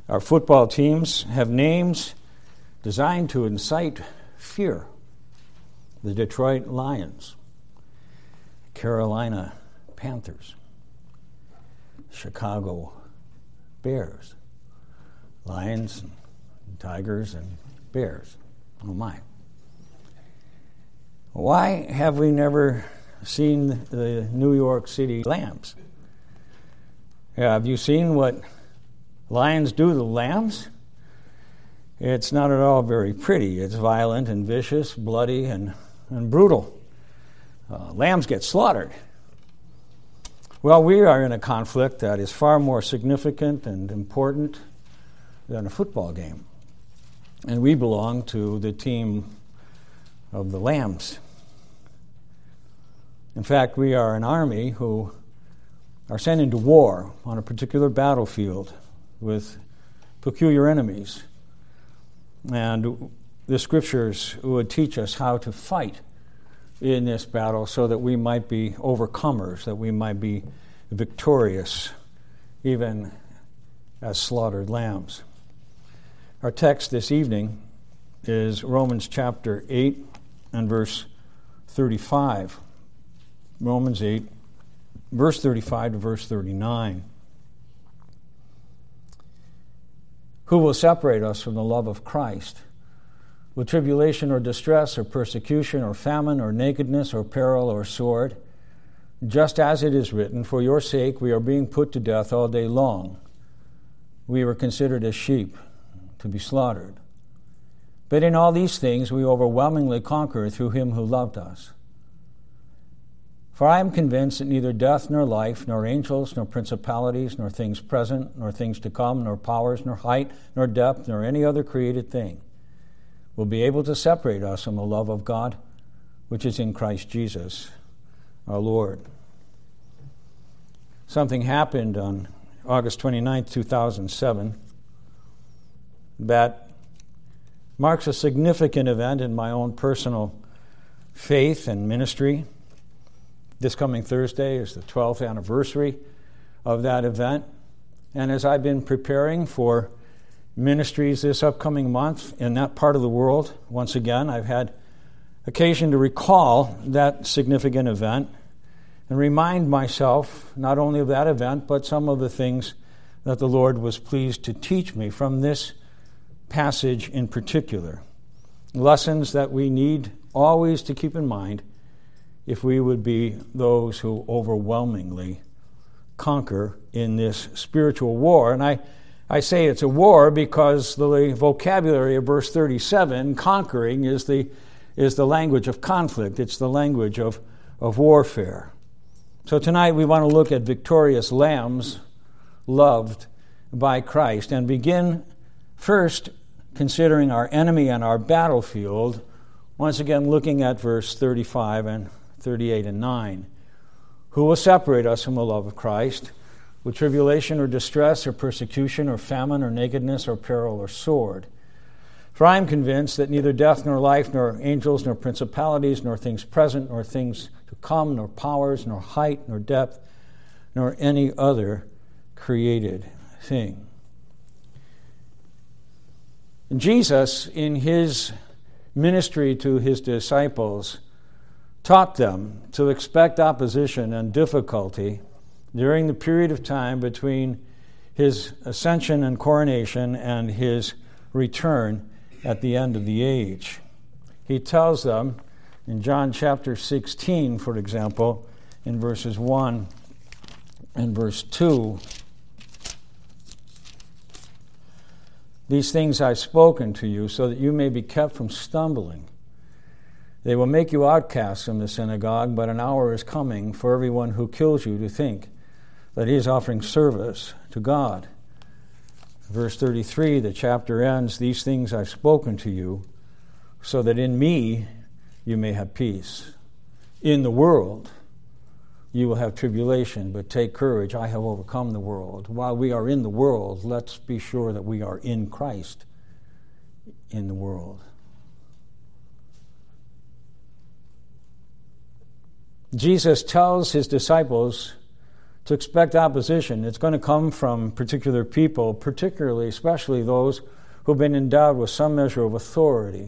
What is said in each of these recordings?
Our football teams have names designed to incite fear. The Detroit Lions, Carolina Panthers, Chicago Bears, Lions, and Tigers, and Bears. Oh my. Why have we never seen the New York City Lambs? Have you seen what lions do to lambs? It's not at all very pretty. It's violent and vicious, bloody and brutal. Lambs get slaughtered. Well, we are in a conflict that is far more significant and important than a football game. And we belong to the team of the Lambs. In fact, we are an army who are sent into war on a particular battlefield with peculiar enemies. And the scriptures would teach us how to fight in this battle so that we might be overcomers, that we might be victorious, even as slaughtered lambs. Our text this evening is Romans chapter 8 and verse 35. Romans 8, verse 35 to verse 39. Who will separate us from the love of Christ? Will tribulation or distress or persecution or famine or nakedness or peril or sword? Just as it is written, for your sake we are being put to death all day long. We were considered as sheep to be slaughtered. But in all these things we overwhelmingly conquer through him who loved us. For I am convinced that neither death nor life, nor angels, nor principalities, nor things present, nor things to come, nor powers, nor height, nor depth, nor any other created thing will be able to separate us from the love of God, which is in Christ Jesus, our Lord. Something happened on August 29, 2007, that marks a significant event in my own personal faith and ministry. This coming Thursday is the 12th anniversary of that event. And as I've been preparing for ministries this upcoming month in that part of the world, once again, I've had occasion to recall that significant event and remind myself not only of that event, but some of the things that the Lord was pleased to teach me from this passage in particular. Lessons that we need always to keep in mind if we would be those who overwhelmingly conquer in this spiritual war. And I say it's a war because the vocabulary of verse 37, conquering, is the language of conflict. It's the language of warfare. So tonight we want to look at victorious lambs loved by Christ and begin first considering our enemy and our battlefield, once again looking at verse 35 and 38 and 9. Who will separate us from the love of Christ? Will tribulation or distress or persecution or famine or nakedness or peril or sword? For I am convinced that neither death nor life nor angels nor principalities nor things present nor things to come nor powers nor height nor depth nor any other created thing. And Jesus, in his ministry to his disciples, taught them to expect opposition and difficulty during the period of time between his ascension and coronation and his return at the end of the age. He tells them in John chapter 16, for example, in verses 1 and verse 2, these things I've spoken to you so that you may be kept from stumbling. They will make you outcasts from the synagogue, but an hour is coming for everyone who kills you to think that he is offering service to God. Verse 33, the chapter ends, these things I've spoken to you, so that in me you may have peace. In the world you will have tribulation, but take courage, I have overcome the world. While we are in the world, let's be sure that we are in Christ in the world. Jesus tells his disciples to expect opposition. It's going to come from particular people, particularly, especially those who've been endowed with some measure of authority.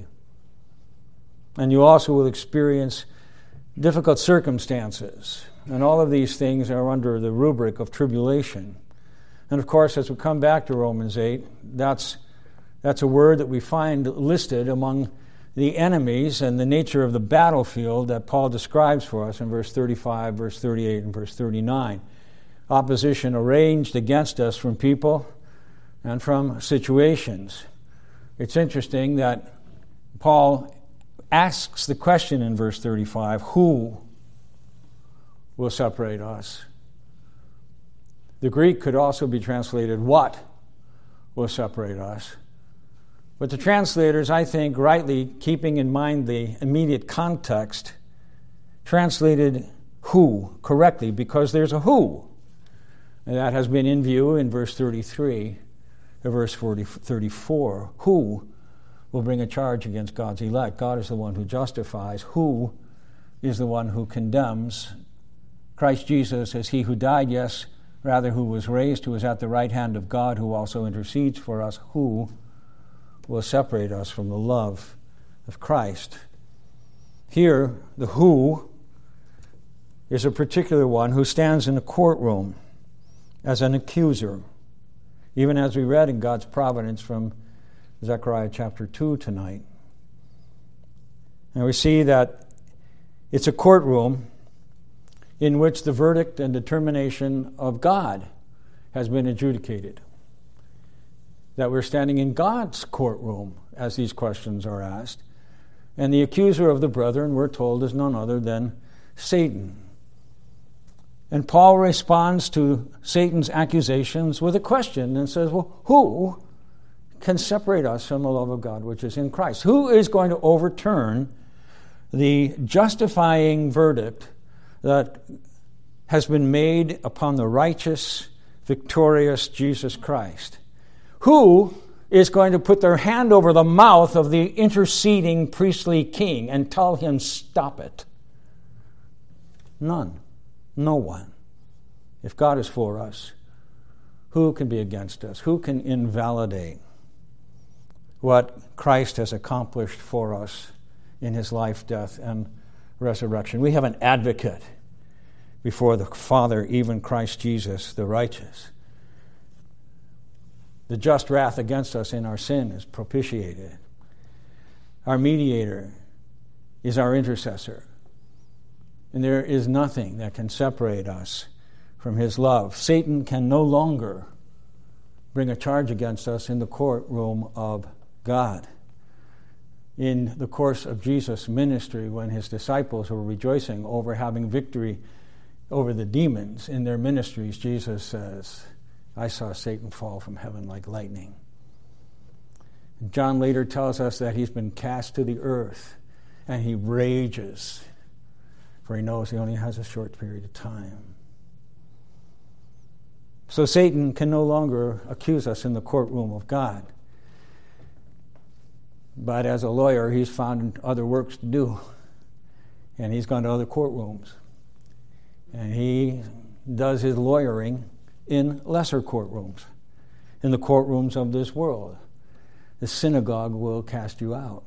And you also will experience difficult circumstances. And all of these things are under the rubric of tribulation. And of course, as we come back to Romans 8, that's a word that we find listed among the enemies and the nature of the battlefield that Paul describes for us in verse 35, verse 38, and verse 39. Opposition arranged against us from people and from situations. It's interesting that Paul asks the question in verse 35, who will separate us? The Greek could also be translated, what will separate us? But the translators, I think, rightly keeping in mind the immediate context, translated who correctly, because there's a who. And that has been in view in verse 33 to verse 34. Who will bring a charge against God's elect? God is the one who justifies. Who is the one who condemns? Christ Jesus is he who died, yes, rather who was raised, who is at the right hand of God, who also intercedes for us. Who will separate us from the love of Christ? Here, the who is a particular one who stands in a courtroom as an accuser, even as we read in God's providence from Zechariah chapter 2 tonight. And we see that it's a courtroom in which the verdict and determination of God has been adjudicated. That we're standing in God's courtroom as these questions are asked. And the accuser of the brethren, we're told, is none other than Satan. And Paul responds to Satan's accusations with a question and says, well, who can separate us from the love of God which is in Christ? Who is going to overturn the justifying verdict that has been made upon the righteous, victorious Jesus Christ? Who is going to put their hand over the mouth of the interceding priestly king and tell him, stop it? None. No one. If God is for us, who can be against us? Who can invalidate what Christ has accomplished for us in his life, death, and resurrection? We have an advocate before the Father, even Christ Jesus, the righteous. The just wrath against us in our sin is propitiated. Our mediator is our intercessor. And there is nothing that can separate us from his love. Satan can no longer bring a charge against us in the courtroom of God. In the course of Jesus' ministry, when his disciples were rejoicing over having victory over the demons in their ministries, Jesus says, I saw Satan fall from heaven like lightning. And John later tells us that he's been cast to the earth, and he rages, for he knows he only has a short period of time. So Satan can no longer accuse us in the courtroom of God. But as a lawyer, he's found other works to do. And he's gone to other courtrooms. And he does his lawyering in lesser courtrooms, in the courtrooms of this world. The synagogue will cast you out.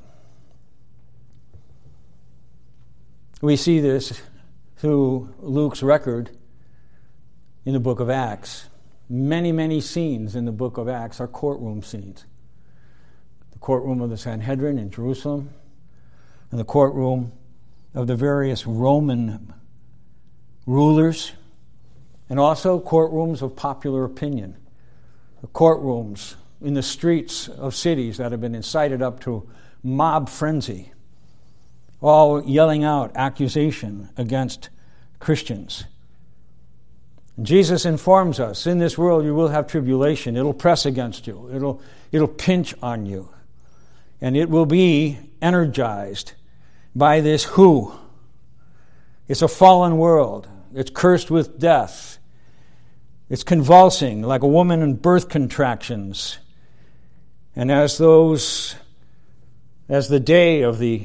We see this through Luke's record in the book of Acts. Many, many scenes in the book of Acts are courtroom scenes. The courtroom of the Sanhedrin in Jerusalem, and the courtroom of the various Roman rulers, and also courtrooms of popular opinion. The courtrooms in the streets of cities that have been incited up to mob frenzy, all yelling out accusation against Christians. And Jesus informs us, in this world you will have tribulation. It'll press against you. It'll pinch on you. And it will be energized by this who. It's a fallen world. It's cursed with death. It's convulsing like a woman in birth contractions. And as the day of the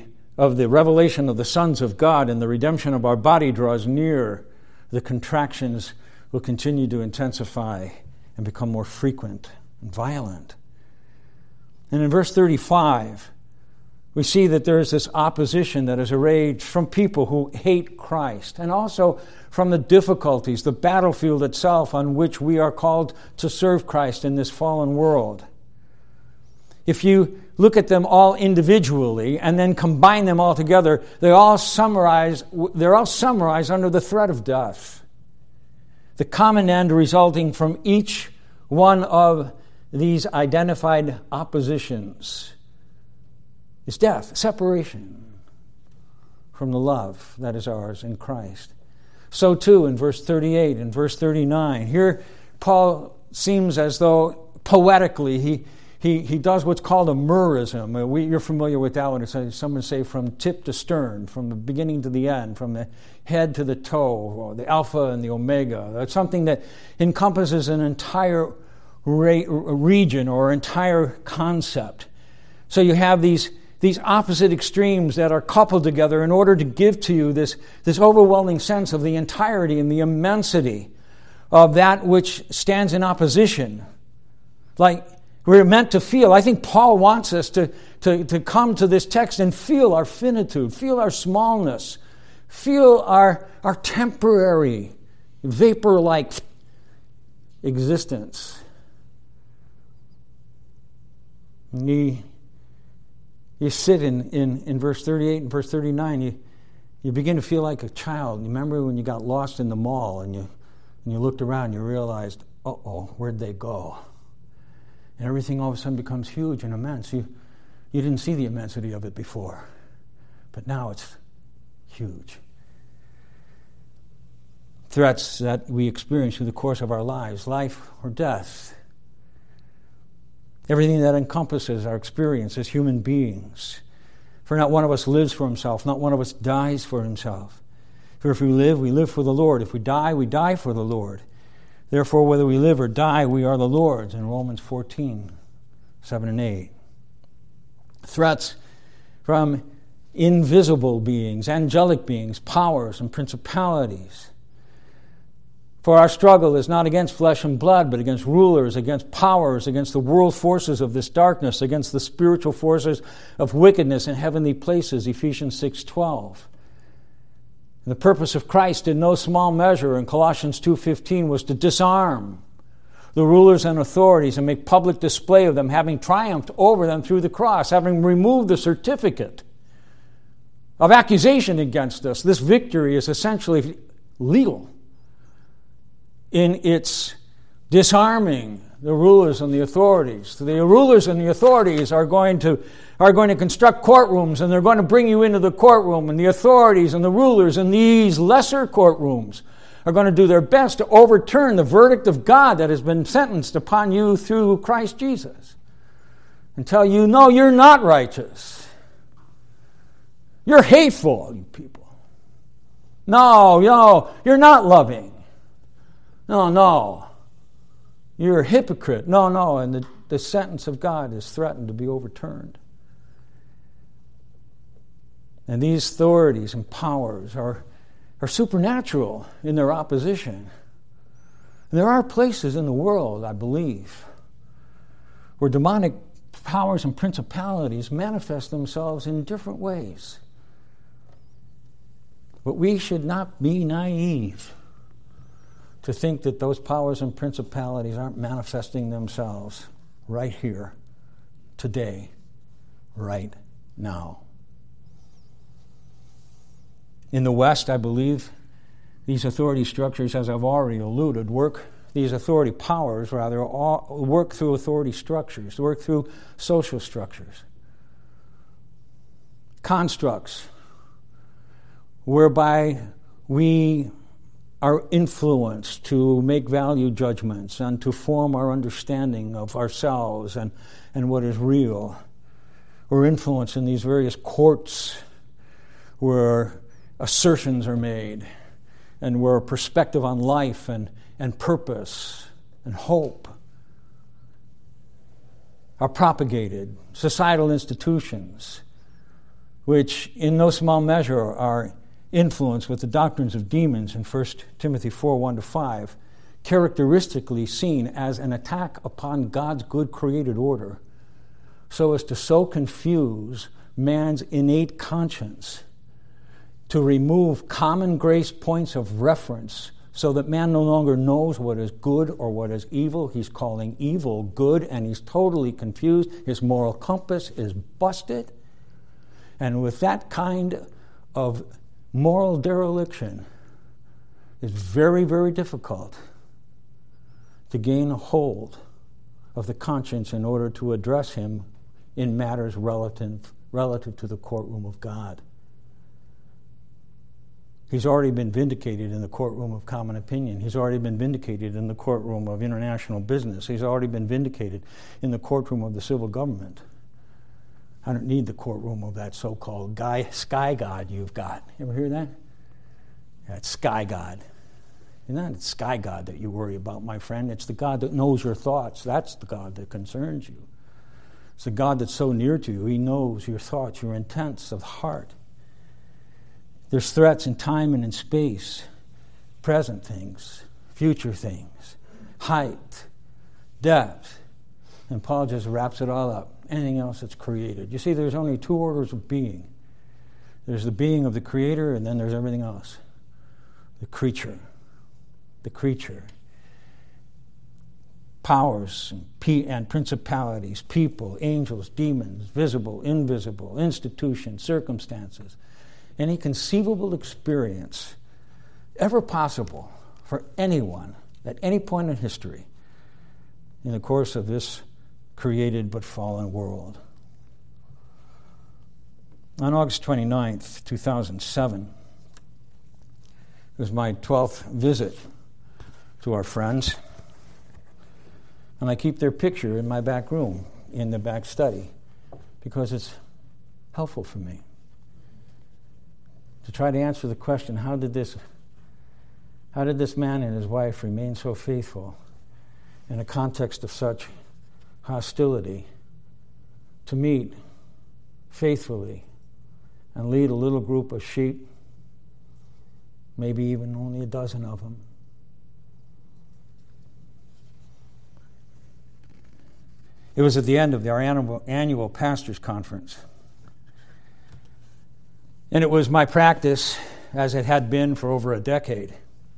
revelation of the sons of God and the redemption of our body draws near, the contractions will continue to intensify and become more frequent and violent. And in verse 35, we see that there is this opposition that is arrayed from people who hate Christ, and also from the difficulties, the battlefield itself on which we are called to serve Christ in this fallen world. If you look at them all individually and then combine them all together, they're all summarized under the threat of death. The common end resulting from each one of these identified oppositions is death, separation from the love that is ours in Christ. So too in verse 38 and verse 39. Here Paul seems as though poetically he does what's called a merism. You're familiar with that one. It's someone say from tip to stern, from the beginning to the end, from the head to the toe, or the alpha and the omega. That's something that encompasses an entire region or entire concept. So you have these opposite extremes that are coupled together in order to give to you this overwhelming sense of the entirety and the immensity of that which stands in opposition. Like we're meant to feel. I think Paul wants us to come to this text and feel our finitude, feel our smallness, feel our temporary, vapor-like existence. You sit in verse 38 and verse 39, you begin to feel like a child. You remember when you got lost in the mall and you looked around, you realized, where'd they go? And everything all of a sudden becomes huge and immense. You didn't see the immensity of it before, but now it's huge. Threats that we experience through the course of our lives, life or death. Everything that encompasses our experience as human beings. For not one of us lives for himself, not one of us dies for himself. For if we live for the Lord. If we die for the Lord. Therefore, whether we live or die, we are the Lord's, in Romans 14, 7 and 8. Threats from invisible beings, angelic beings, powers, and principalities. For our struggle is not against flesh and blood, but against rulers, against powers, against the world forces of this darkness, against the spiritual forces of wickedness in heavenly places, Ephesians 6:12. The purpose of Christ in no small measure in Colossians 2:15 was to disarm the rulers and authorities and make public display of them, having triumphed over them through the cross, having removed the certificate of accusation against us. This victory is essentially legal in its disarming the rulers and the authorities. The rulers and the authorities are going to construct courtrooms, and they're going to bring you into the courtroom, and the authorities and the rulers in these lesser courtrooms are going to do their best to overturn the verdict of God that has been sentenced upon you through Christ Jesus and tell you, no, you're not righteous. You're hateful, you people. No, you're not loving. No. You're a hypocrite. No. And the sentence of God is threatened to be overturned. And these authorities and powers are supernatural in their opposition. And there are places in the world, I believe, where demonic powers and principalities manifest themselves in different ways. But we should not be naive to think that those powers and principalities aren't manifesting themselves right here, today, right now. In the West, I believe, these authority structures, as I've already alluded, these authority powers, rather, work through authority structures, work through social structures, constructs, whereby we are influenced to make value judgments and to form our understanding of ourselves and what is real. We're influenced in these various courts where assertions are made and where perspective on life and purpose and hope are propagated. Societal institutions, which in no small measure are influenced with the doctrines of demons in 1 Timothy 4, 1-5, characteristically seen as an attack upon God's good created order, so as to so confuse man's innate conscience, to remove common grace points of reference so that man no longer knows what is good or what is evil. He's calling evil good, and he's totally confused. His moral compass is busted. And with that kind of moral dereliction, it's very, very difficult to gain a hold of the conscience in order to address him in matters relative to the courtroom of God. He's already been vindicated in the courtroom of common opinion. He's already been vindicated in the courtroom of international business. He's already been vindicated in the courtroom of the civil government. I don't need the courtroom of that so-called sky god you've got. You ever hear that? That sky god. It's not the sky god that you worry about, my friend. It's the God that knows your thoughts. That's the God that concerns you. It's the God that's so near to you. He knows your thoughts, your intents of the heart. There's threats in time and in space, present things, future things, height, depth. And Paul just wraps it all up. Anything else that's created. You see, there's only two orders of being. There's the being of the Creator, and then there's everything else. The creature. The creature. Powers and principalities, people, angels, demons, visible, invisible, institutions, circumstances. Any conceivable experience ever possible for anyone at any point in history in the course of this created but fallen world. On August 29th, 2007, it was my 12th visit to our friends, and I keep their picture in my back room, in the back study, because it's helpful for me to try to answer the question, how did this man and his wife remain so faithful in a context of such hostility to meet faithfully and lead a little group of sheep, maybe even only a dozen of them. It was at the end of our annual pastors' conference. And it was my practice, as it had been for over a decade.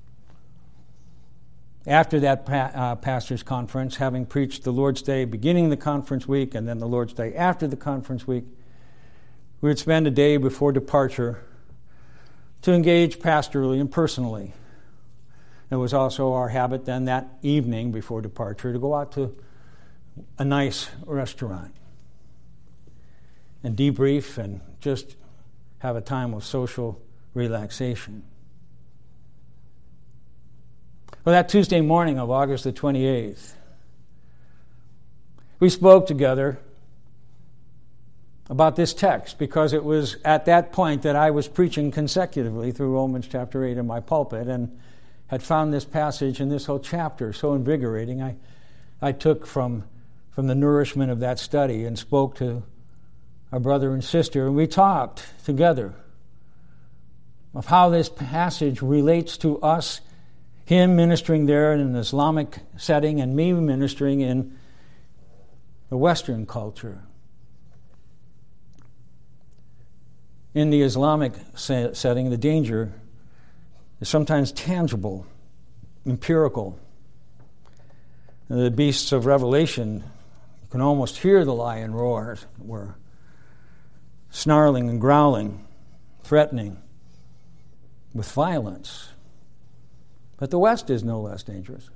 After that pastors' conference, having preached the Lord's Day beginning the conference week and then the Lord's Day after the conference week, we would spend a day before departure to engage pastorally and personally. It was also our habit then that evening before departure to go out to a nice restaurant and debrief and just have a time of social relaxation. Well, that Tuesday morning of August the 28th, we spoke together about this text because it was at that point that I was preaching consecutively through Romans chapter 8 in my pulpit and had found this passage and this whole chapter so invigorating. I took from the nourishment of that study and spoke to our brother and sister, and we talked together of how this passage relates to us, him ministering there in an Islamic setting and me ministering in the Western culture. In the Islamic setting, the danger is sometimes tangible, empirical. The beasts of Revelation, you can almost hear the lion roar, were snarling and growling, threatening, with violence. But the West is no less dangerous.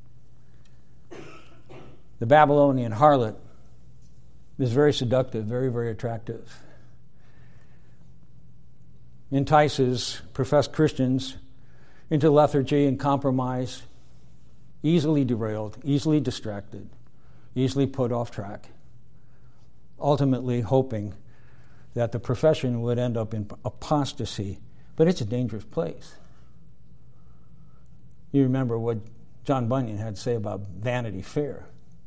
The Babylonian harlot is very seductive, very, very attractive. Entices professed Christians into lethargy and compromise, easily derailed, easily distracted, easily put off track, ultimately hoping that the profession would end up in apostasy. But it's a dangerous place. You remember what John Bunyan had to say about Vanity Fair.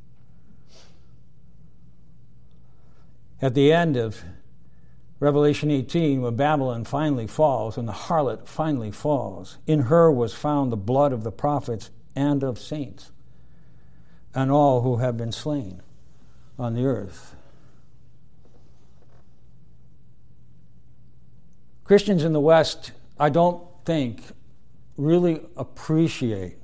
At the end of Revelation 18, when Babylon finally falls and the harlot finally falls, in her was found the blood of the prophets and of saints, and all who have been slain on the earth. Christians in the West, I don't think, really appreciate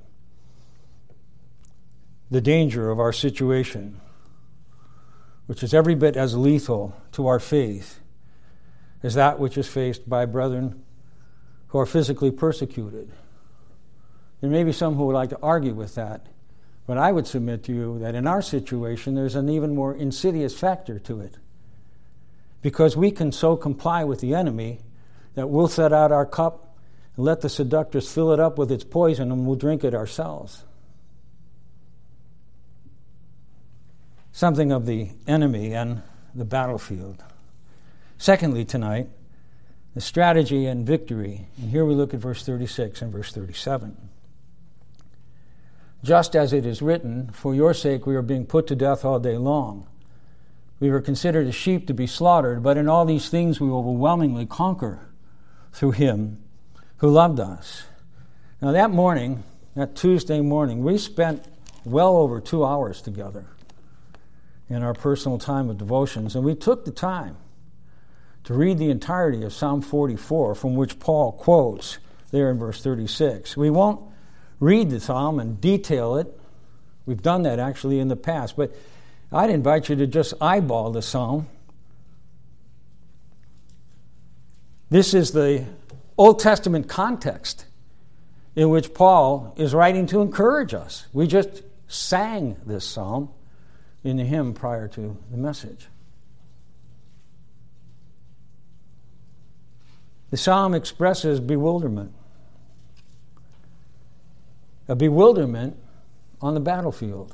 the danger of our situation, which is every bit as lethal to our faith as that which is faced by brethren who are physically persecuted. There may be some who would like to argue with that, but I would submit to you that in our situation there's an even more insidious factor to it, because we can so comply with the enemy that we'll set out our cup and let the seductress fill it up with its poison, and we'll drink it ourselves. Something of the enemy and the battlefield. Secondly, tonight, the strategy and victory. And here we look at verse 36 and verse 37. Just as it is written, for your sake we are being put to death all day long. We were considered as sheep to be slaughtered, but in all these things we overwhelmingly conquer through him who loved us. Now that morning, that Tuesday morning, we spent well over 2 hours together in our personal time of devotions, and we took the time to read the entirety of Psalm 44, from which Paul quotes there in verse 36. We won't read the psalm and detail it. We've done that actually in the past, but I'd invite you to just eyeball the psalm. This is the Old Testament context in which Paul is writing to encourage us. We just sang this psalm in the hymn prior to the message. The psalm expresses bewilderment. A bewilderment on the battlefield.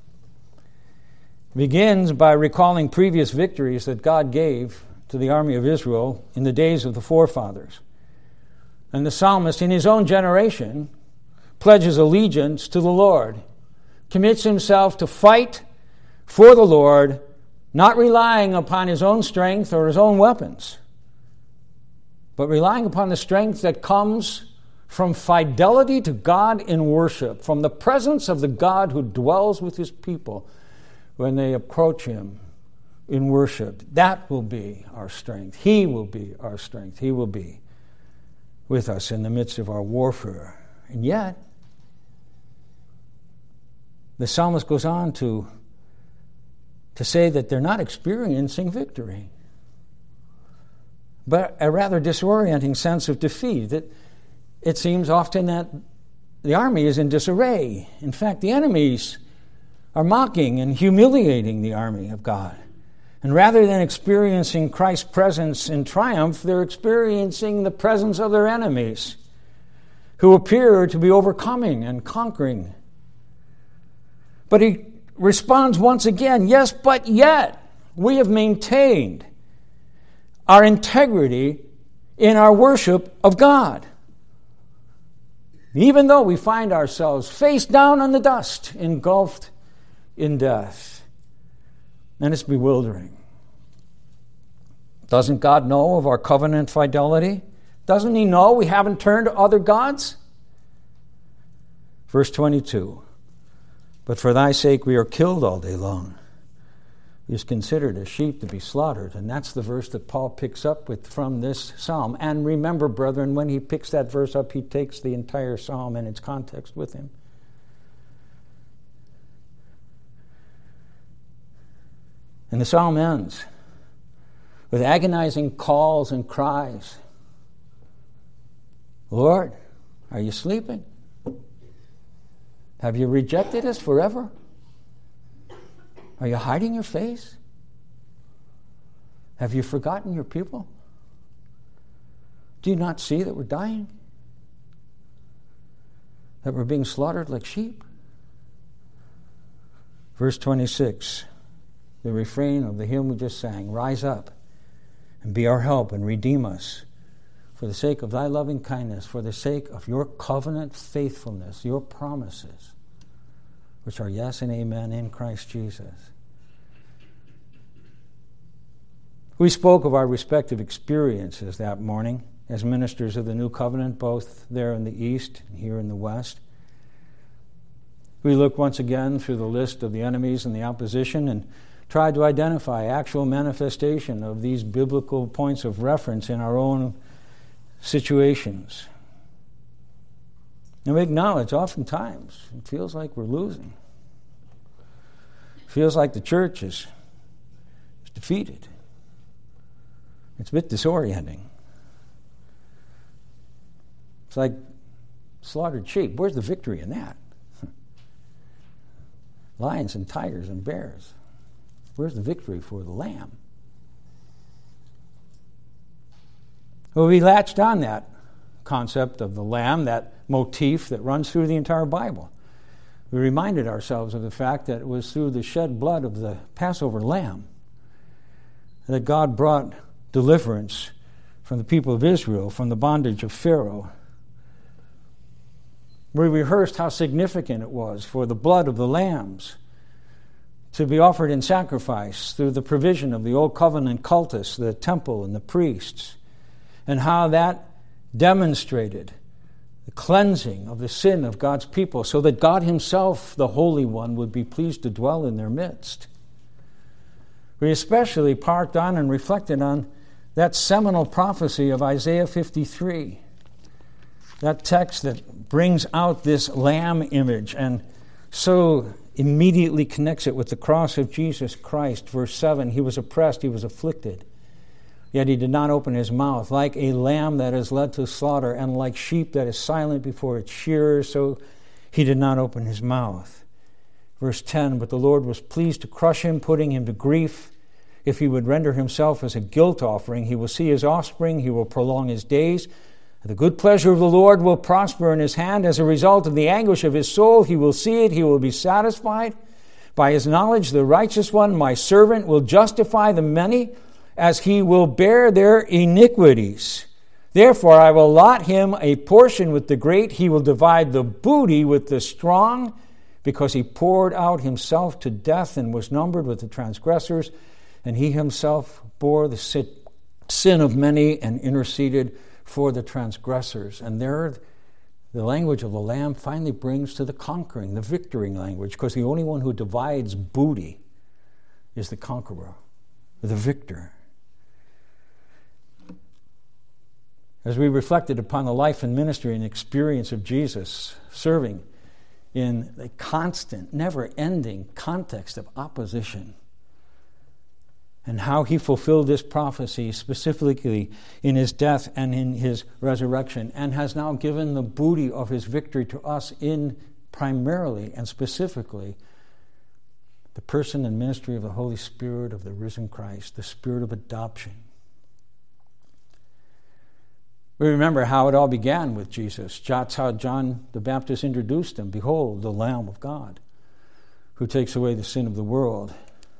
It begins by recalling previous victories that God gave to the army of Israel in the days of the forefathers. And the psalmist, in his own generation, pledges allegiance to the Lord, commits himself to fight for the Lord, not relying upon his own strength or his own weapons, but relying upon the strength that comes from fidelity to God in worship, from the presence of the God who dwells with his people when they approach him in worship. That will be our strength. He will be our strength. He will be with us in the midst of our warfare. And yet, the psalmist goes on to say that they're not experiencing victory, but a rather disorienting sense of defeat. That it seems often that the army is in disarray. In fact, the enemies are mocking and humiliating the army of God. And rather than experiencing Christ's presence in triumph, they're experiencing the presence of their enemies, who appear to be overcoming and conquering. But he responds once again, yes, but yet we have maintained our integrity in our worship of God, even though we find ourselves face down on the dust, engulfed in death. And it's bewildering. Doesn't God know of our covenant fidelity? Doesn't he know we haven't turned to other gods? Verse 22, but for thy sake we are killed all day long. He is considered a sheep to be slaughtered. And that's the verse that Paul picks up with from this psalm. And remember, brethren, when he picks that verse up, he takes the entire psalm and its context with him. And the psalm ends with agonizing calls and cries. Lord, are you sleeping? Have you rejected us forever? Are you hiding your face? Have you forgotten your people? Do you not see that we're dying? That we're being slaughtered like sheep? Verse 26, the refrain of the hymn we just sang, rise up and be our help and redeem us for the sake of thy loving kindness, for the sake of your covenant faithfulness, your promises, which are yes and amen in Christ Jesus. We spoke of our respective experiences that morning as ministers of the new covenant, both there in the east and here in the west. We looked once again through the list of the enemies and the opposition and tried to identify actual manifestation of these biblical points of reference in our own situations. And we acknowledge oftentimes it feels like we're losing. It feels like the church is defeated. It's a bit disorienting. It's like slaughtered sheep. Where's the victory in that? Lions and tigers and bears. Where's the victory for the lamb? Well, we latched on that concept of the lamb, that motif that runs through the entire Bible. We reminded ourselves of the fact that it was through the shed blood of the Passover lamb that God brought deliverance from the people of Israel, from the bondage of Pharaoh. We rehearsed how significant it was for the blood of the lambs to be offered in sacrifice through the provision of the Old Covenant cultus, the temple and the priests, and how that demonstrated the cleansing of the sin of God's people so that God himself, the Holy One, would be pleased to dwell in their midst. We especially parked on and reflected on that seminal prophecy of Isaiah 53, that text that brings out this lamb image and so immediately connects it with the cross of Jesus Christ. Verse 7, he was oppressed, he was afflicted, yet he did not open his mouth. Like a lamb that is led to slaughter, and like sheep that is silent before its shearers, so he did not open his mouth. Verse 10, but the Lord was pleased to crush him, putting him to grief. If he would render himself as a guilt offering, he will see his offspring, he will prolong his days. The good pleasure of the Lord will prosper in his hand. As a result of the anguish of his soul, he will see it, he will be satisfied. By his knowledge, the righteous one, my servant, will justify the many, as he will bear their iniquities. Therefore, I will allot him a portion with the great. He will divide the booty with the strong, because he poured out himself to death and was numbered with the transgressors, and he himself bore the sin of many and interceded for the transgressors. And there, the language of the Lamb finally brings to the conquering, the victory language, because the only one who divides booty is the conqueror, the victor. As we reflected upon the life and ministry and experience of Jesus serving in a constant, never-ending context of opposition, and how he fulfilled this prophecy specifically in his death and in his resurrection, and has now given the booty of his victory to us in primarily and specifically the person and ministry of the Holy Spirit of the risen Christ, the Spirit of adoption. We remember how it all began with Jesus. That's how John the Baptist introduced him. Behold, the Lamb of God, who takes away the sin of the world.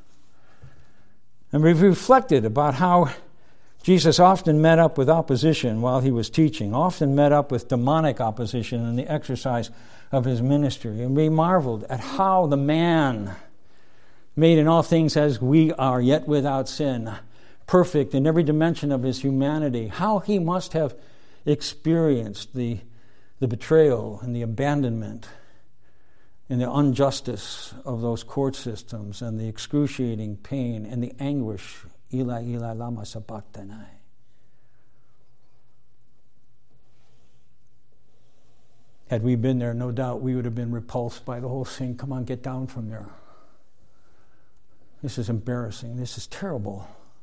And we've reflected about how Jesus often met up with opposition while he was teaching, often met up with demonic opposition in the exercise of his ministry. And we marveled at how the man, made in all things as we are, yet without sin, perfect in every dimension of his humanity, how he must have experienced the betrayal and the abandonment and the injustice of those court systems and the excruciating pain and the anguish. Eli, Eli, lama sabachthani. Had we been there, no doubt we would have been repulsed by the whole thing. Come on, get down from there. This is embarrassing. This is terrible.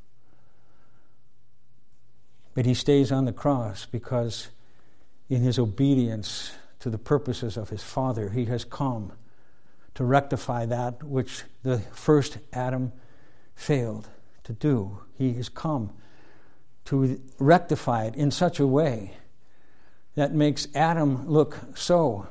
But he stays on the cross because in his obedience to the purposes of his Father, he has come to rectify that which the first Adam failed to do. He has come to rectify it in such a way that makes Adam look so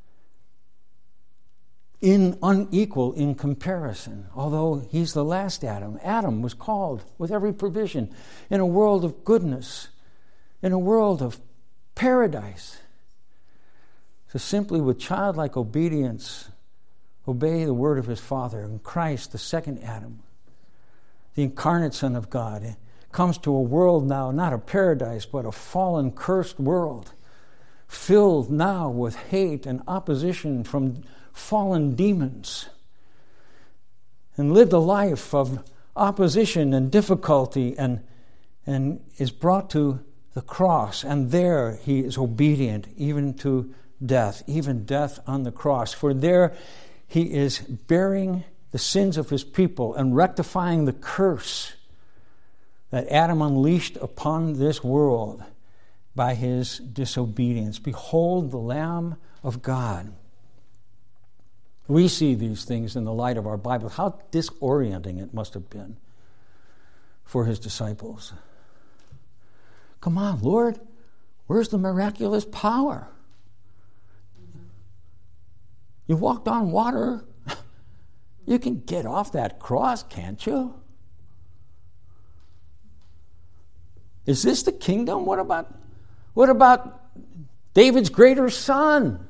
unequal in comparison. Although he's the last Adam, Adam was called with every provision in a world of goodness, in a world of paradise. So simply with childlike obedience, obey the word of his Father. And Christ, the second Adam, the incarnate Son of God, comes to a world now, not a paradise, but a fallen, cursed world, filled now with hate and opposition from fallen demons and lived a life of opposition and difficulty and is brought to the cross. And there he is obedient even to death, even death on the cross. For there he is bearing the sins of his people and rectifying the curse that Adam unleashed upon this world by his disobedience. Behold the Lamb of God. We see these things in the light of our Bible. How disorienting it must have been for his disciples. Come on, Lord, where's the miraculous power? You walked on water. You can get off that cross, can't you? Is this the kingdom? What about David's greater son?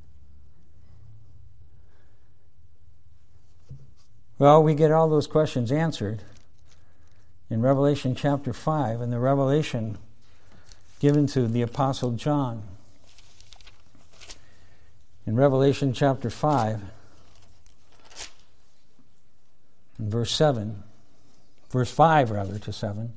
Well, we get all those questions answered in Revelation chapter 5 and the revelation given to the Apostle John. In Revelation chapter 5, in verse 5 to 7,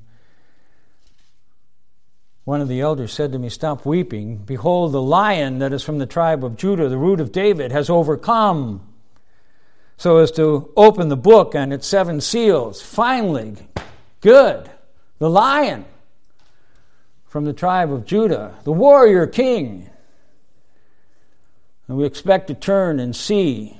one of the elders said to me, "Stop weeping. Behold, the Lion that is from the tribe of Judah, the root of David, has overcome, so as to open the book and its 7 seals." Finally, good. The Lion from the tribe of Judah, the warrior king. And we expect to turn and see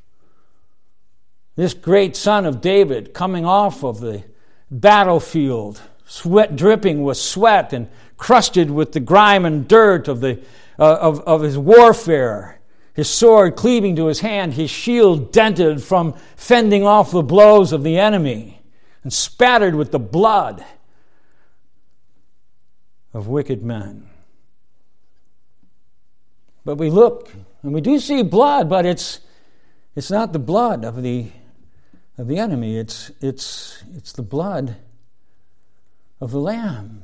this great son of David coming off of the battlefield, dripping with sweat and crusted with the grime and dirt of his warfare, his sword cleaving to his hand, his shield dented from fending off the blows of the enemy, and spattered with the blood of wicked men. But we look, and we do see blood, but it's not the blood of the enemy. It's the blood of the Lamb.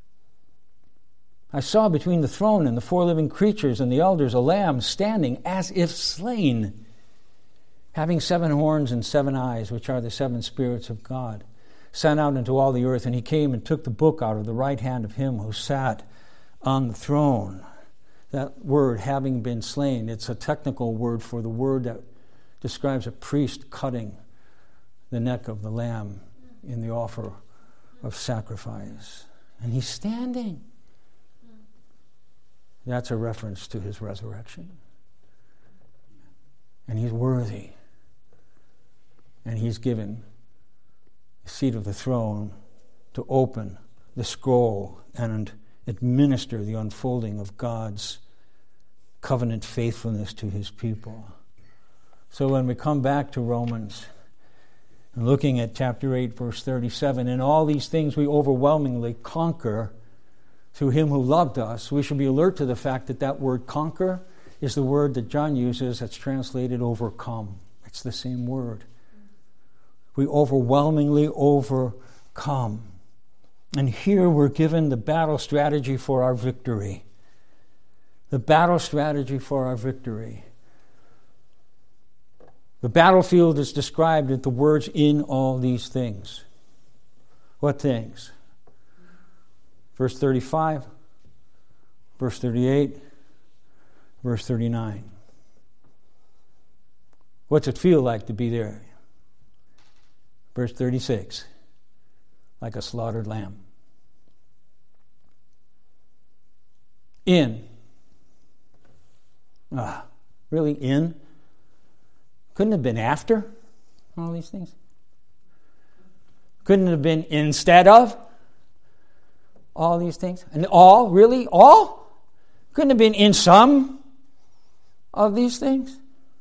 I saw between the throne and the 4 living creatures and the elders a lamb standing as if slain, having 7 horns and 7 eyes, which are the 7 spirits of God, sent out into all the earth. And he came and took the book out of the right hand of him who sat on the throne. That word, having been slain, it's a technical word for the word that describes a priest cutting the neck of the lamb in the offer of sacrifice. And he's standing. That's a reference to his resurrection. And he's worthy. And he's given the seat of the throne to open the scroll and administer the unfolding of God's covenant faithfulness to his people. So when we come back to Romans, and looking at chapter 8, verse 37, "In all these things we overwhelmingly conquer through him who loved us," we should be alert to the fact that that word conquer is the word that John uses that's translated overcome. It's the same word. We overwhelmingly overcome. And here we're given the battle strategy for our victory. The battle strategy for our victory. The battlefield is described with the words, "in all these things." What things? Verse 35, verse 38, verse 39. What's it feel like to be there? Verse 36, like a slaughtered lamb. In. Really in? Couldn't it have been after all these things? Couldn't it have been instead of all these things? And all? Really? All? Couldn't it have been in some of these things?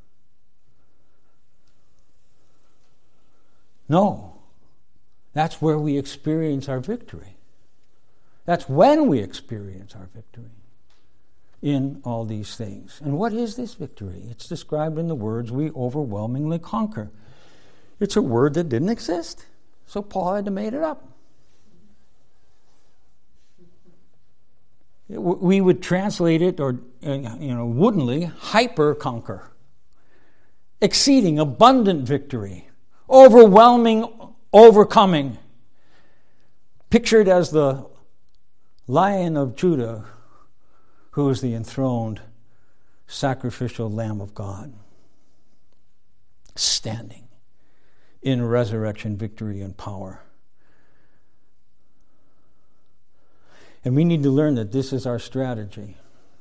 No. That's where we experience our victory. That's when we experience our victory. In all these things. And what is this victory? It's described in the words, "we overwhelmingly conquer." It's a word that didn't exist, so Paul had to make it up. We would translate it, or woodenly, hyper conquer. exceeding, abundant victory, overwhelming, overcoming, pictured as the Lion of Judah, who is the enthroned sacrificial Lamb of God, standing in resurrection victory and power. And we need to learn that this is our strategy.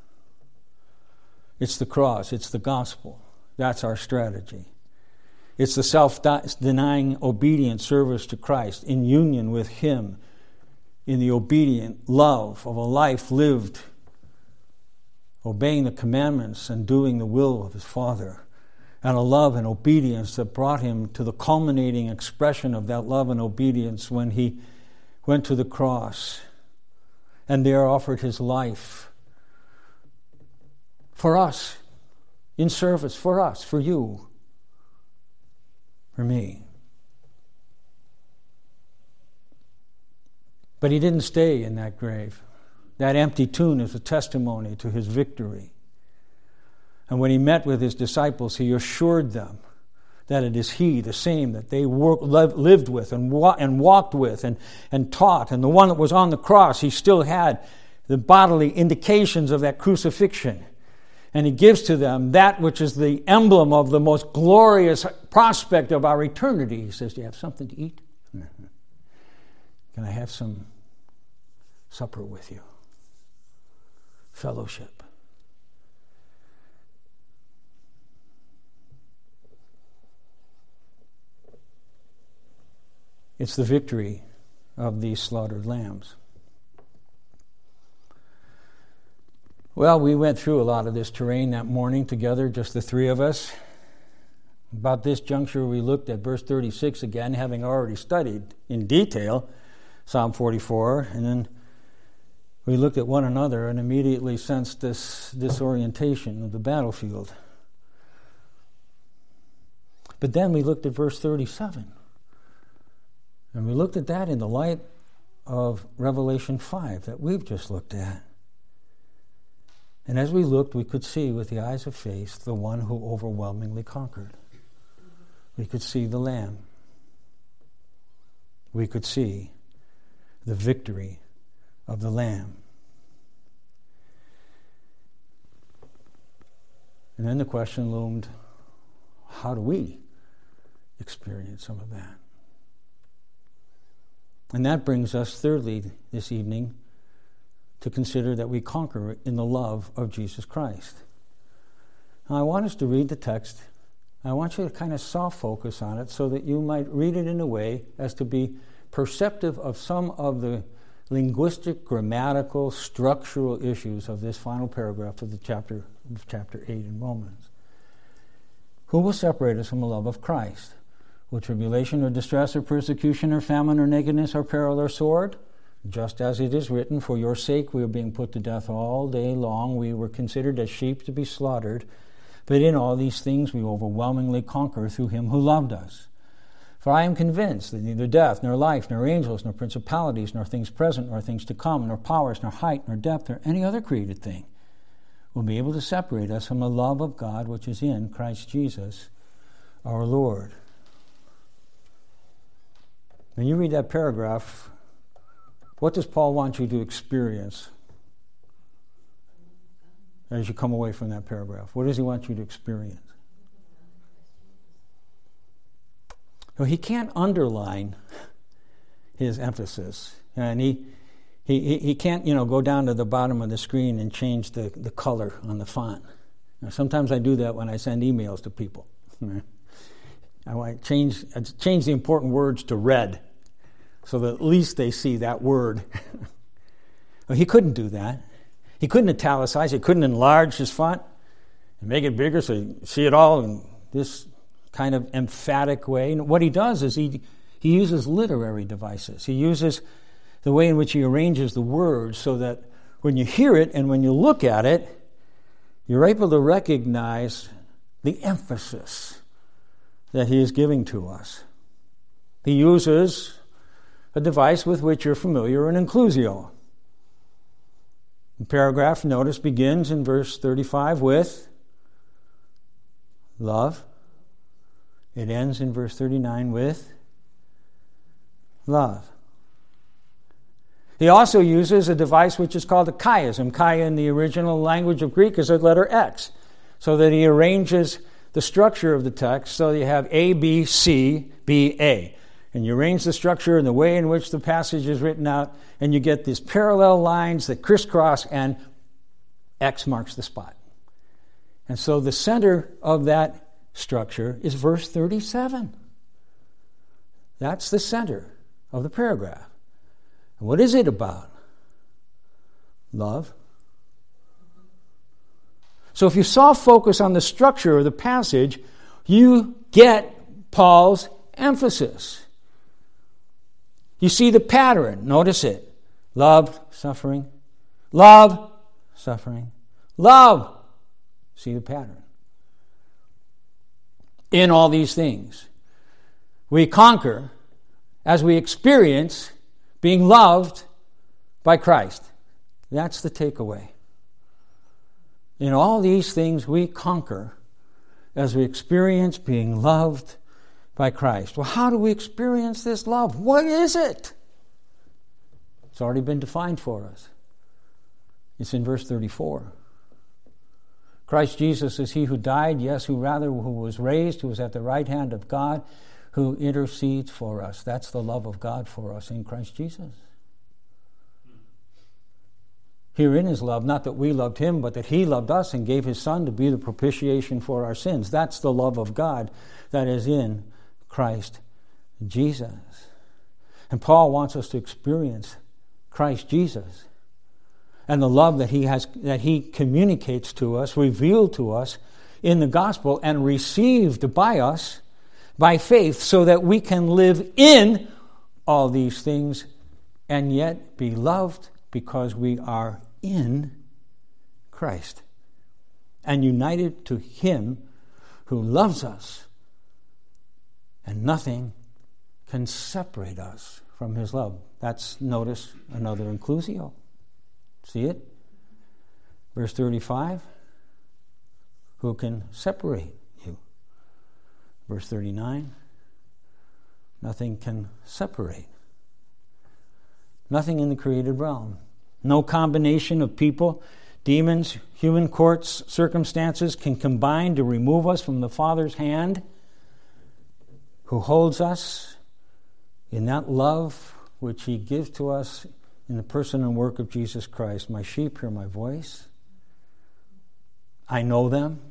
It's the cross, it's the gospel. That's our strategy. It's the self-denying, obedient service to Christ in union with Him, in the obedient love of a life lived obeying the commandments and doing the will of His Father, and a love and obedience that brought Him to the culminating expression of that love and obedience when He went to the cross and there offered His life for us, in service for us, for you, for me. But He didn't stay in that grave. That empty tomb is a testimony to His victory. And when He met with His disciples, He assured them that it is He, the same that they lived with and walked with and taught. And the one that was on the cross, He still had the bodily indications of that crucifixion. And He gives to them that which is the emblem of the most glorious prospect of our eternity. He says, do you have something to eat? Can I have some supper with you? Fellowship. It's the victory of these slaughtered lambs. Well, we went through a lot of this terrain that morning together, just the three of us. About this juncture, we looked at verse 36 again, having already studied in detail Psalm 44, and then we looked at one another and immediately sensed this disorientation of the battlefield. But then we looked at verse 37. And we looked at that in the light of Revelation 5 that we've just looked at. And as we looked, we could see with the eyes of faith the one who overwhelmingly conquered. We could see the Lamb. We could see the victory of the Lamb. And then the question loomed, how do we experience some of that? And that brings us, thirdly, this evening, to consider that we conquer in the love of Jesus Christ. Now, I want us to read the text. I want you to kind of soft focus on it so that you might read it in a way as to be perceptive of some of the linguistic, grammatical, structural issues of this final paragraph of chapter 8 in Romans. Who will separate us from the love of Christ? Will tribulation or distress or persecution or famine or nakedness or peril or sword? Just as it is written, for your sake we are being put to death all day long. We were considered as sheep to be slaughtered. But in all these things we overwhelmingly conquer through Him who loved us. For I am convinced that neither death, nor life, nor angels, nor principalities, nor things present, nor things to come, nor powers, nor height, nor depth, nor any other created thing will be able to separate us from the love of God which is in Christ Jesus our Lord. When you read that paragraph, what does Paul want you to experience as you come away from that paragraph? What does he want you to experience? Well, he can't underline his emphasis, and he can't go down to the bottom of the screen and change the color on the font. Now, sometimes I do that when I send emails to people. I want to change the important words to red, so that at least they see that word. Well, he couldn't do that. He couldn't italicize. He couldn't enlarge his font and make it bigger so you see it all in this kind of emphatic way. And what he does is he uses literary devices. He uses the way in which he arranges the words so that when you hear it and when you look at it, you're able to recognize the emphasis that he is giving to us. He uses a device with which you're familiar, an inclusio. The paragraph, notice, begins in verse 35 with love It ends in verse 39 with love. He also uses a device which is called a chiasm. Chi in the original language of Greek is the letter X, so that he arranges the structure of the text so that you have A, B, C, B, A. And you arrange the structure in the way in which the passage is written out, and you get these parallel lines that crisscross, and X marks the spot. And so the center of that structure is verse 37. That's the center of the paragraph. And what is it about? Love. So if you soft focus on the structure of the passage, you get Paul's emphasis. You see the pattern. Notice it. Love, suffering. Love, suffering. Love. See the pattern. In all these things, we conquer as we experience being loved by Christ. That's the takeaway. In all these things, we conquer as we experience being loved by Christ. Well, how do we experience this love? What is it? It's already been defined for us. It's in verse 34. Christ Jesus is he who died, yes, who was raised, who was at the right hand of God, who intercedes for us. That's the love of God for us in Christ Jesus. Herein is love, not that we loved him, but that he loved us and gave his Son to be the propitiation for our sins. That's the love of God that is in Christ Jesus. And Paul wants us to experience Christ Jesus and the love that he communicates to us, revealed to us in the gospel, and received by us by faith, so that we can live in all these things and yet be loved because we are in Christ and united to him who loves us, and nothing can separate us from his love. That's, notice, another inclusio. See it? Verse 35. Who can separate you? Verse 39. Nothing can separate. Nothing in the created realm. No combination of people, demons, human courts, circumstances can combine to remove us from the Father's hand, who holds us in that love which he gives to us in the person and work of Jesus Christ. My sheep hear my voice. I know them.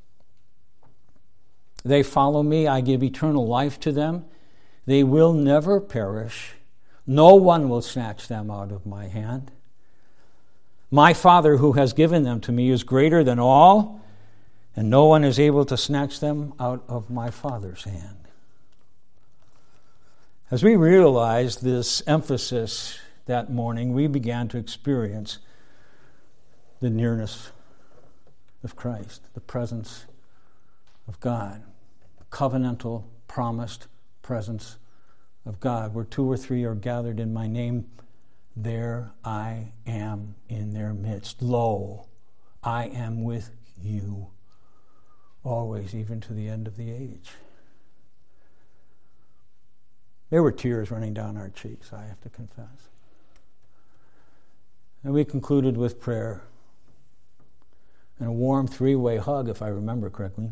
They follow me. I give eternal life to them. They will never perish. No one will snatch them out of my hand. My Father who has given them to me is greater than all, and no one is able to snatch them out of my Father's hand. As we realized this emphasis that morning, we began to experience the nearness of Christ, the presence of God, the covenantal, promised presence of God. Where two or three are gathered in my name, there I am in their midst. Lo, I am with you always, even to the end of the age. There were tears running down our cheeks, I have to confess. And we concluded with prayer and a warm three-way hug, if I remember correctly.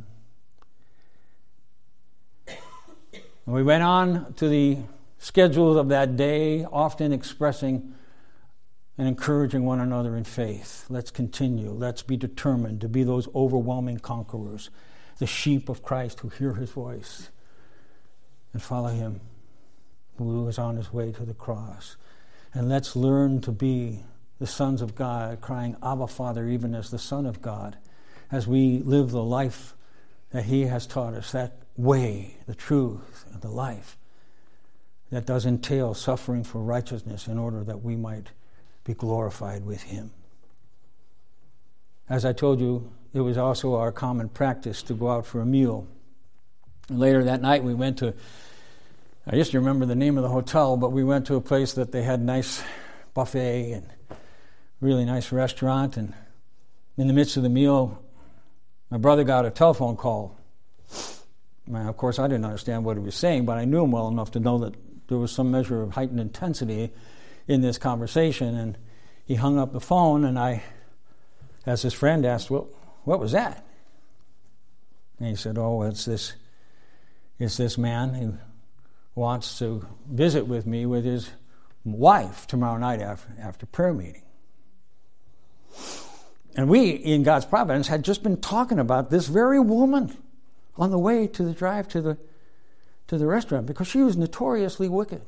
And we went on to the schedule of that day, often expressing and encouraging one another in faith. Let's continue. Let's be determined to be those overwhelming conquerors, the sheep of Christ who hear his voice and follow him, who is on his way to the cross. And let's learn to be the sons of God, crying, Abba, Father, even as the Son of God, as we live the life that he has taught us, that way, the truth, and the life that does entail suffering for righteousness in order that we might be glorified with him. As I told you, it was also our common practice to go out for a meal. And later that night we went to, I used to remember the name of the hotel, but we went to a place that they had nice buffet and really nice restaurant. And in the midst of the meal, my brother got a telephone call. Of course, I didn't understand what he was saying, but I knew him well enough to know that there was some measure of heightened intensity in this conversation. And he hung up the phone, and I, as his friend, asked, "Well, what was that?" And he said, "Oh, it's this man who wants to visit with me with his wife tomorrow night after prayer meeting." And we, in God's providence, had just been talking about this very woman on the way to the drive to the restaurant, because she was notoriously wicked.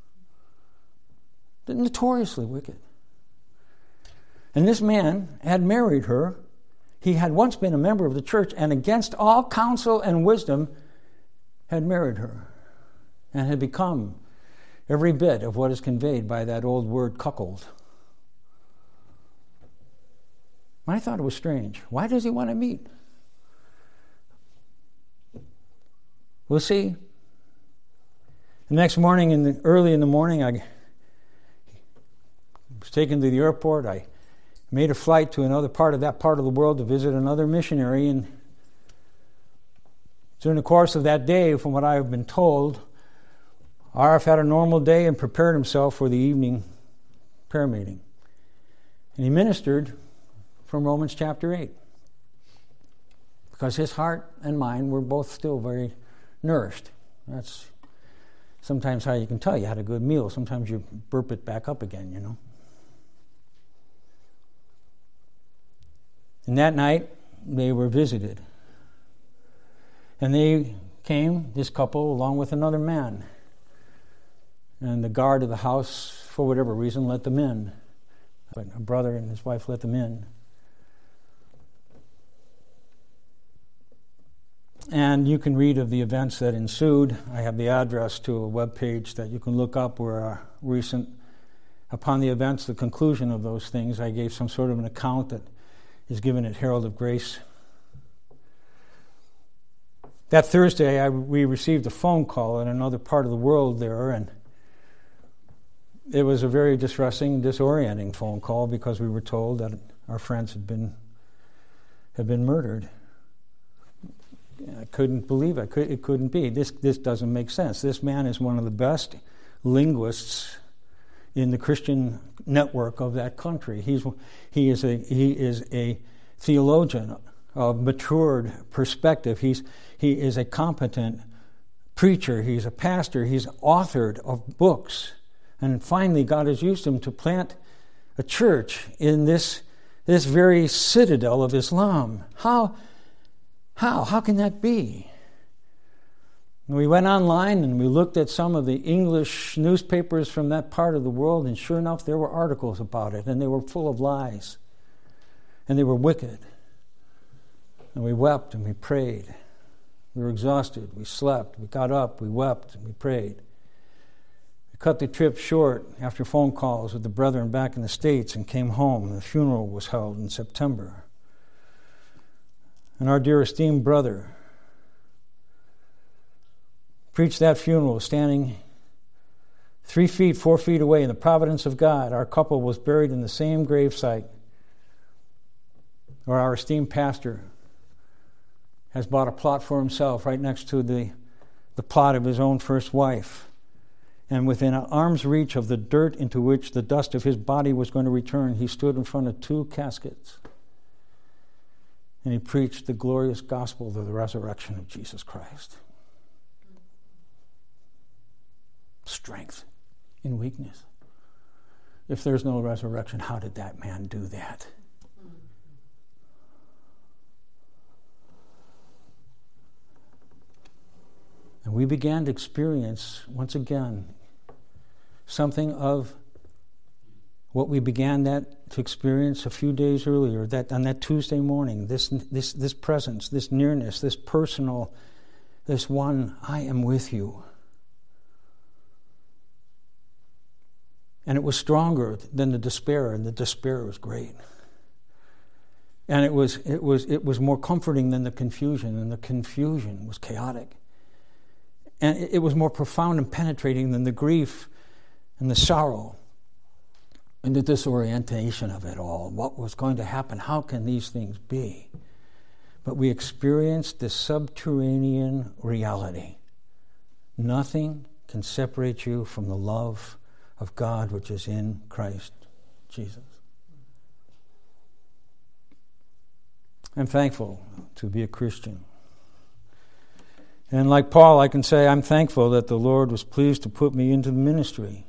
Notoriously wicked. And this man had married her. He had once been a member of the church, and against all counsel and wisdom had married her, and had become every bit of what is conveyed by that old word cuckold. I thought it was strange. Why does he want to meet? We'll see. The next morning, early in the morning, I was taken to the airport. I made a flight to another part of the world to visit another missionary. And during the course of that day, from what I have been told, Arif had a normal day and prepared himself for the evening prayer meeting. And he ministered from Romans chapter 8, because his heart and mind were both still very nourished. That's sometimes how you can tell you had a good meal. Sometimes you burp it back up again, you know. And that night, they were visited. And they came, this couple, along with another man. And the guard of the house, for whatever reason, let them in. But a brother and his wife let them in. And you can read of the events that ensued. I have the address to a webpage that you can look up where upon the events, the conclusion of those things, I gave some sort of an account that is given at Herald of Grace. That Thursday, we received a phone call in another part of the world there, and it was a very distressing, disorienting phone call, because we were told that our friends had been murdered. I couldn't believe it. It couldn't be. This doesn't make sense. This man is one of the best linguists in the Christian network of that country. He is a theologian of matured perspective. He is a competent preacher. He's a pastor. He's authored of books. And finally, God has used him to plant a church in this very citadel of Islam. How can that be? And we went online and we looked at some of the English newspapers from that part of the world, and sure enough, there were articles about it, and they were full of lies, and they were wicked. And we wept and we prayed. We were exhausted. We slept. We got up. We wept and we prayed. We cut the trip short after phone calls with the brethren back in the States and came home. The funeral was held in September. And our dear esteemed brother preached that funeral standing 4 feet away in the providence of God. Our couple was buried in the same gravesite where our esteemed pastor has bought a plot for himself right next to the plot of his own first wife. And within arm's reach of the dirt into which the dust of his body was going to return, he stood in front of 2 caskets. And he preached the glorious gospel of the resurrection of Jesus Christ. Strength in weakness. If there's no resurrection, how did that man do that? And we began to experience, once again, something of what we began to experience a few days earlier, that on that Tuesday morning, this presence, this nearness, this personal, this one, I am with you. And it was stronger than the despair, and the despair was great. And it was more comforting than the confusion, and the confusion was chaotic. And it was more profound and penetrating than the grief and the sorrow and the disorientation of it all. What was going to happen? How can these things be? but we experience this subterranean reality. Nothing can separate you from the love of God which is in Christ Jesus. I'm thankful to be a Christian. And like Paul, I can say I'm thankful that the Lord was pleased to put me into the ministry.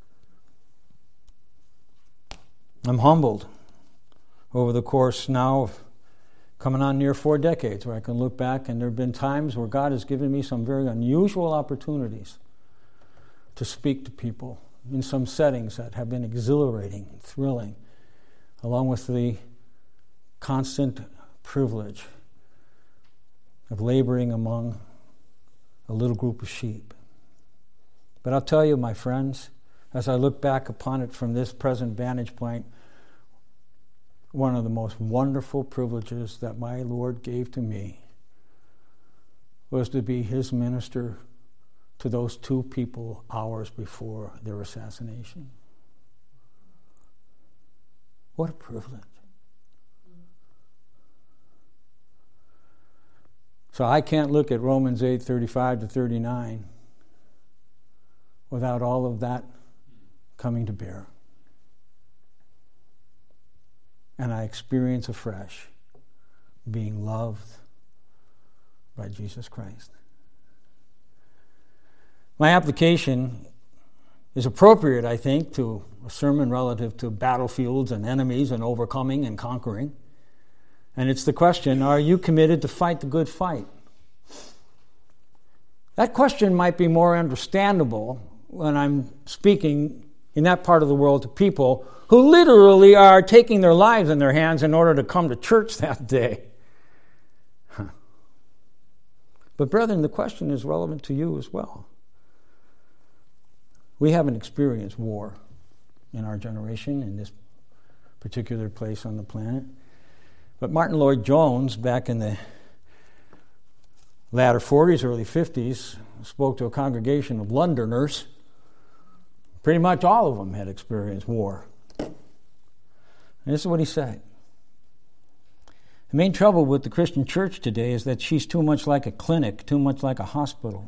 I'm humbled over the course now of coming on near 4 decades, where I can look back and there have been times where God has given me some very unusual opportunities to speak to people in some settings that have been exhilarating and thrilling, along with the constant privilege of laboring among a little group of sheep. But I'll tell you, my friends, as I look back upon it from this present vantage point, one of the most wonderful privileges that my Lord gave to me was to be his minister to those 2 people hours before their assassination. What a privilege. So I can't look at Romans 8:35 to 39 without all of that coming to bear. And I experience afresh being loved by Jesus Christ. My application is appropriate, I think, to a sermon relative to battlefields and enemies and overcoming and conquering. And it's the question, are you committed to fight the good fight? That question might be more understandable when I'm speaking in that part of the world to people who literally are taking their lives in their hands in order to come to church that day. But brethren, the question is relevant to you as well. We haven't experienced war in our generation, in this particular place on the planet. But Martin Lloyd-Jones, back in the latter 40s, early 50s, spoke to a congregation of Londoners. Pretty much all of them had experienced war. And this is what he said. The main trouble with the Christian church today is that she's too much like a clinic, too much like a hospital.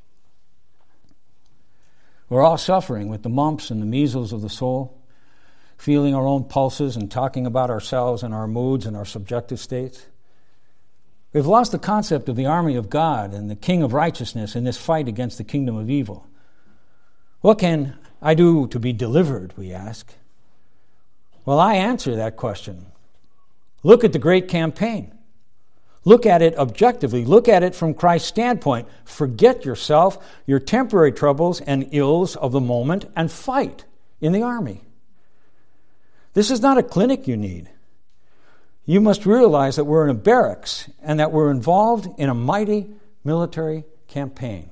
We're all suffering with the mumps and the measles of the soul, feeling our own pulses and talking about ourselves and our moods and our subjective states. We've lost the concept of the army of God and the King of righteousness in this fight against the kingdom of evil. What can I do to be delivered, we ask? Well, I answer that question. Look at the great campaign. Look at it objectively. Look at it from Christ's standpoint. Forget yourself, your temporary troubles and ills of the moment, and fight in the army. This is not a clinic you need. You must realize that we're in a barracks and that we're involved in a mighty military campaign.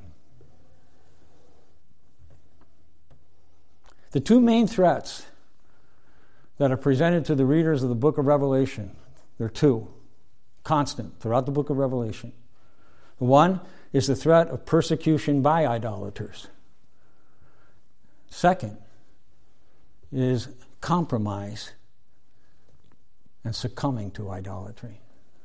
The 2 main threats that are presented to the readers of the book of Revelation, there are 2, constant throughout the book of Revelation. One is the threat of persecution by idolaters. Second is compromise and succumbing to idolatry.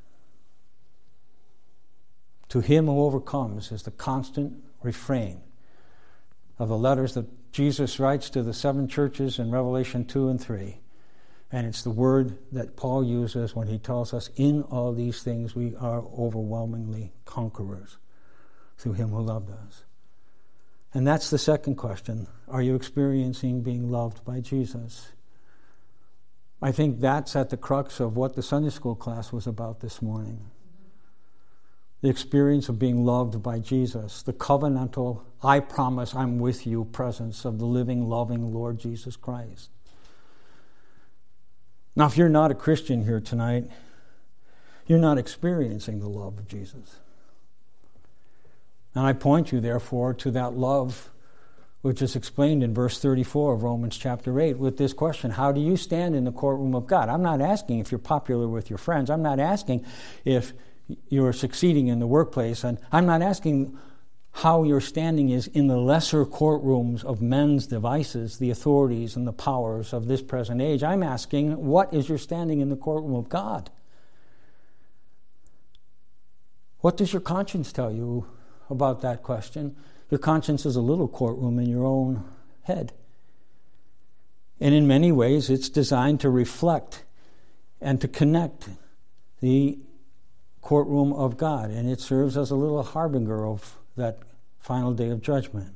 To him who overcomes is the constant refrain of the letters that Jesus writes to the 7 churches in Revelation 2 and 3. And it's the word that Paul uses when he tells us, in all these things we are overwhelmingly conquerors through him who loved us. And that's the second question. Are you experiencing being loved by Jesus? I think that's at the crux of what the Sunday school class was about this morning. The experience of being loved by Jesus, the covenantal, I promise I'm with you presence of the living, loving Lord Jesus Christ. Now, if you're not a Christian here tonight, you're not experiencing the love of Jesus. And I point you, therefore, to that love which is explained in verse 34 of Romans chapter 8 with this question: how do you stand in the courtroom of God? I'm not asking if you're popular with your friends. I'm not asking if you're succeeding in the workplace. And I'm not asking how your standing is in the lesser courtrooms of men's devices, the authorities and the powers of this present age. I'm asking, what is your standing in the courtroom of God? What does your conscience tell you about that question? Your conscience is a little courtroom in your own head. And in many ways, it's designed to reflect and to connect the courtroom of God. And it serves as a little harbinger of that final day of judgment.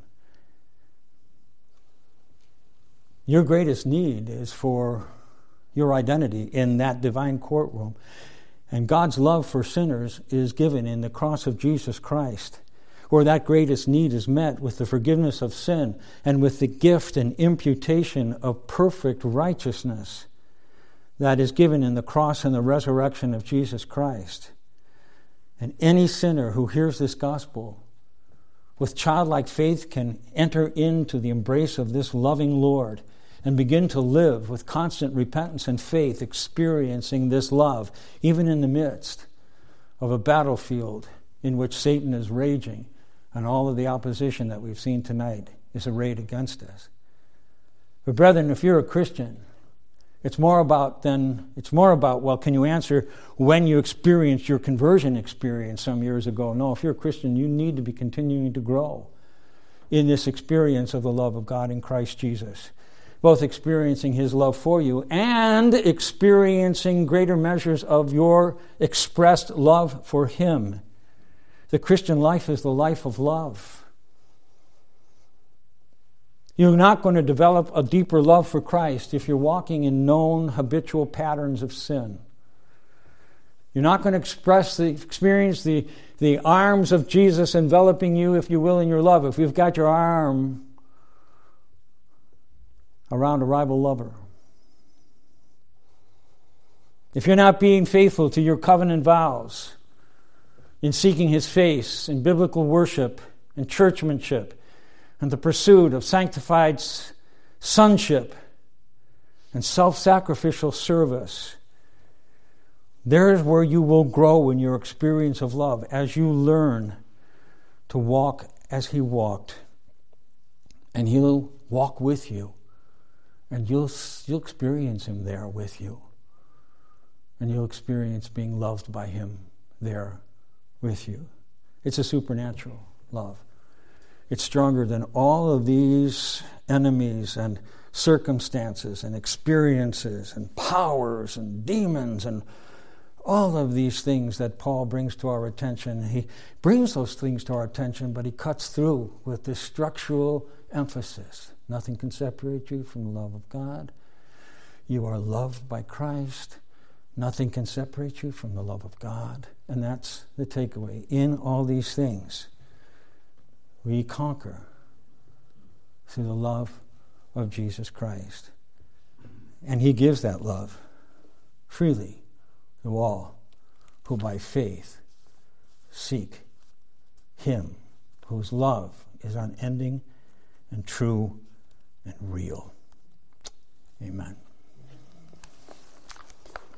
Your greatest need is for your identity in that divine courtroom. And God's love for sinners is given in the cross of Jesus Christ, where that greatest need is met with the forgiveness of sin and with the gift and imputation of perfect righteousness that is given in the cross and the resurrection of Jesus Christ. And any sinner who hears this gospel with childlike faith can enter into the embrace of this loving Lord and begin to live with constant repentance and faith, experiencing this love, even in the midst of a battlefield in which Satan is raging and all of the opposition that we've seen tonight is arrayed against us. But brethren, if you're a Christian, it's more about, well, can you answer when you experienced your conversion experience some years ago? No, if you're a Christian, you need to be continuing to grow in this experience of the love of God in Christ Jesus, both experiencing His love for you and experiencing greater measures of your expressed love for Him. The Christian life is the life of love. You're not going to develop a deeper love for Christ if you're walking in known habitual patterns of sin. You're not going to experience the arms of Jesus enveloping you, if you will, in your love, if you've got your arm around a rival lover. If you're not being faithful to your covenant vows in seeking His face, in biblical worship, in churchmanship, and the pursuit of sanctified sonship and self-sacrificial service, there's where you will grow in your experience of love as you learn to walk as He walked. And He'll walk with you, and you'll experience Him there with you. And you'll experience being loved by Him there with you. It's a supernatural love. It's stronger than all of these enemies and circumstances and experiences and powers and demons and all of these things that Paul brings to our attention. He brings those things to our attention, but he cuts through with this structural emphasis. Nothing can separate you from the love of God. You are loved by Christ. Nothing can separate you from the love of God. And that's the takeaway. In all these things, we conquer through the love of Jesus Christ. And He gives that love freely to all who by faith seek Him, whose love is unending and true and real. Amen.